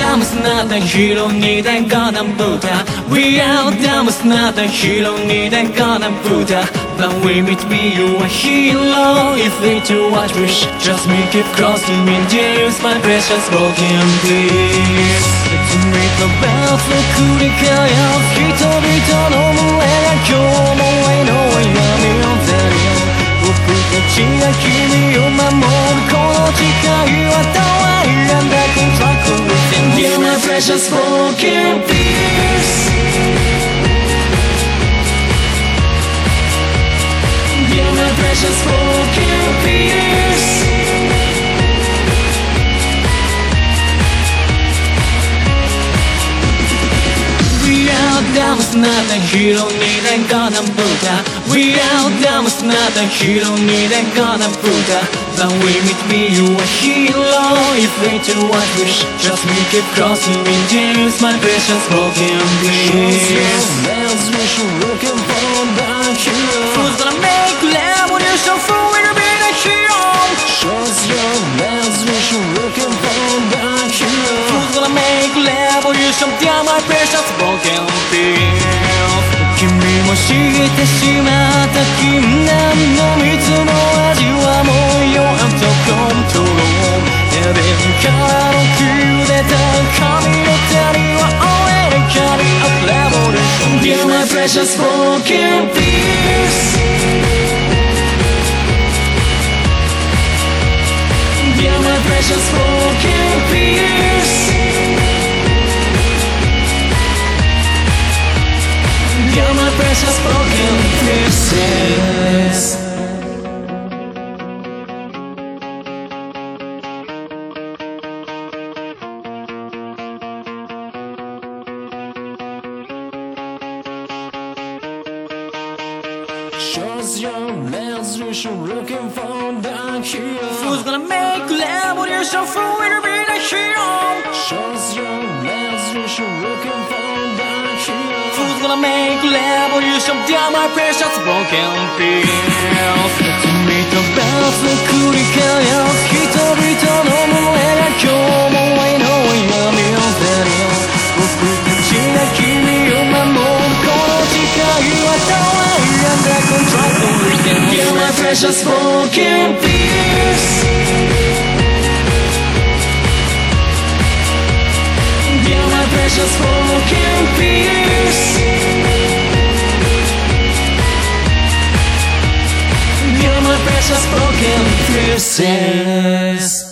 Damos not a hero, need a gun and Buddha. We are Damos not a hero, need a gun and Buddha. But we meet me, you a hero. If we too much wish, just me keep crossing me. Use my precious broken please. Let's make the bell for cool chaos. Hito bito no mue ga kyou mo ai no yami o zeri yo. Boku tachi ga kimi o mamoru kono chikai wa tawai and I contract with you. My precious broken peace. You're my precious broken peace. We are Damos not a hero, need a gun and Buddha. We are Damos not a hero, need a gun and Buddha. But we meet me, you a hero. If we too much wish, just me keep crossing me. Use my precious broken please. Wish you're looking for that hero. Who's gonna make revolution for winner being a hero? Shows your bells, wish you're looking for that hero. Who's gonna make revolution? Dear my precious broken piece. 君も知ってしまった禁断の蜜の味はもうよあんとコントロール。エデンからの崩れた髪の手には俺のキャリアレボリューション。Dear my precious broken piece. Dear my precious broken piece. You're my precious broken pieces. Shows your bells, wish you're looking for that hero. Who's gonna make revolution for winner being a hero? Shows your bells, wish you're looking for that hero. Who's gonna make revolution? Dear my precious broken piece. 君と別の繰り返す人々の群れが今日も愛の闇を照るよ。僕たちが君を守るこの誓いはたわいunder contract with them. You're my precious broken piece. You're my precious broken piece. You're my precious broken pieces.